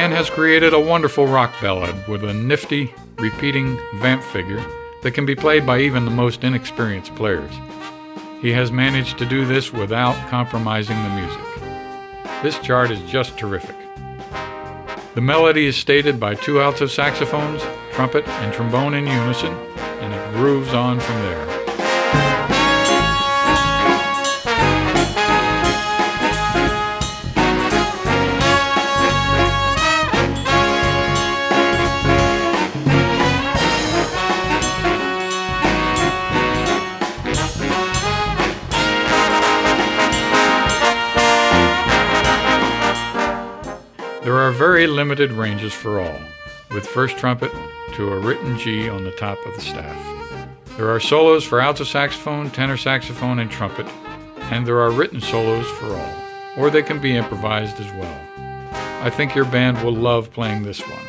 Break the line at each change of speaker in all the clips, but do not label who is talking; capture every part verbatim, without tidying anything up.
band has created a wonderful rock ballad with a nifty, repeating vamp figure that can be played by even the most inexperienced players. He has managed to do this without compromising the music. This chart is just terrific. The melody is stated by two alto saxophones, trumpet, and trombone in unison, and it grooves on from there. There are very limited ranges for all, with first trumpet to a written G on the top of the staff. There are solos for alto saxophone, tenor saxophone, and trumpet, and there are written solos for all, or they can be improvised as well. I think your band will love playing this one.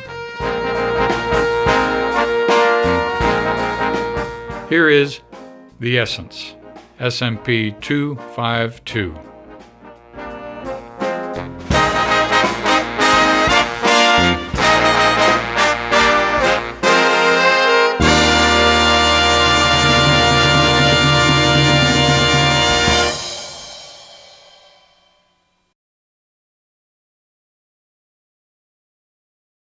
Here is The Essence, S M P two five two.